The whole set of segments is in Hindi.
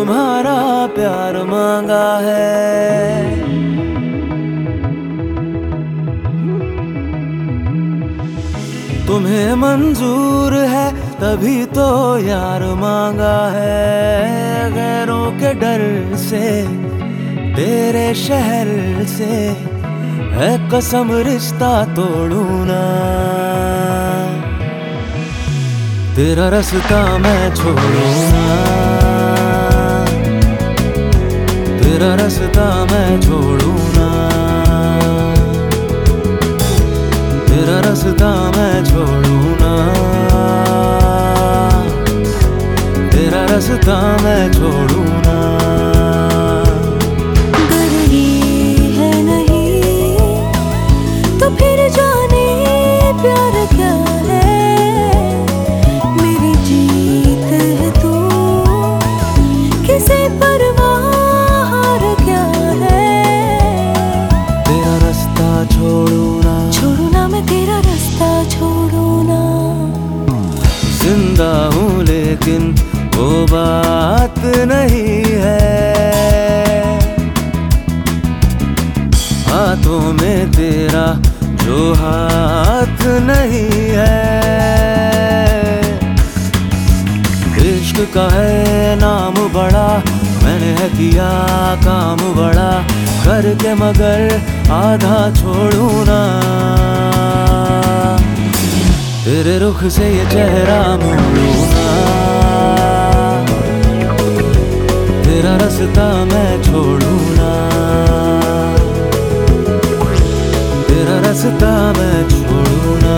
तुम्हारा प्यार मांगा है। तुम्हें मंजूर है तभी तो यार मांगा है। गैरों के डर से तेरे शहर से है कसम रिश्ता तोड़ू ना। तेरा रास्ता मैं छोड़ू ना, तेरा रास्ता मैं छोड़ू ना, तेरा रास्ता मैं छोड़ू ना, तेरा रास्ता मैं छोड़ू ना। अगर ये है नहीं तो फिर जाने प्यार क्या है। मेरी जीत है तू, किसे परवाह हार क्या है। तेरा रास्ता छोड़ू ना, छोड़ू ना मैं तेरा रास्ता छोड़ू ना। जिंदा हूँ लेकिन वो बात नहीं है। हाथों में तेरा जो हाथ नहीं है। इश्क का है नाम बड़ा, मैंने है किया काम बड़ा करके, मगर आधा छोड़ू ना। तेरे रुख से ये चेहरा मोड़ू ना। तेरा रास्ता मैं छोड़ू ना, तेरा रास्ता मैं छोड़ू ना,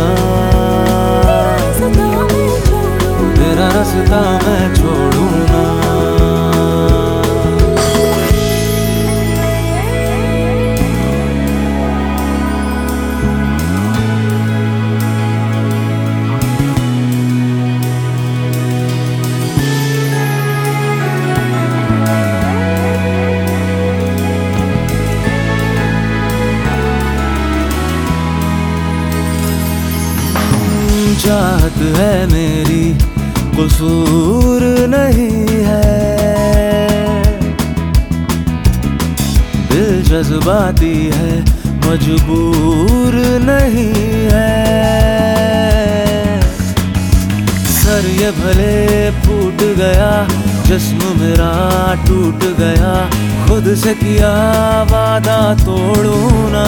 तेरा रास्ता मैं छोड़ू ना। चाहत है मेरी कसूर नहीं है। दिल जज्बाती है मजबूर नहीं है। सर ये भले फूट गया, जिस्म मेरा टूट गया, खुद से किया वादा तोड़ू ना।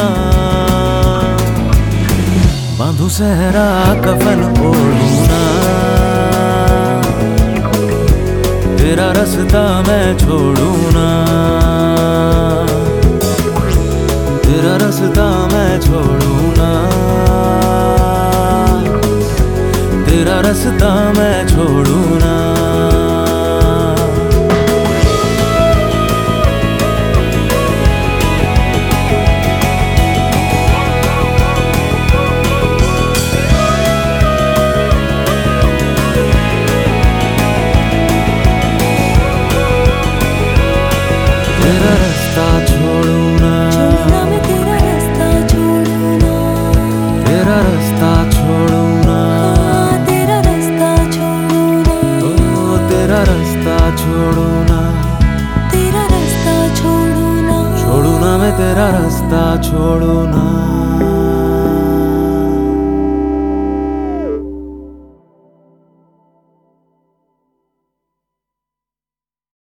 बांधू सहरा कफन ओढ़ू ना। तेरा रास्ता मैं छोड़ू ना, तेरा रास्ता मैं छोड़ू ना, तेरा रास्ता मैं छोड़ू ना। तेरा रास्ता छोड़ू ना, मैं तेरा रास्ता छोड़ू ना। तेरा रास्ता छोड़ू ना, तेरा रास्ता छोड़ू ना। ओ तेरा रास्ता छोड़ू ना, तेरा रास्ता छोड़ू ना। छोड़ू ना मैं तेरा रास्ता छोड़ू ना।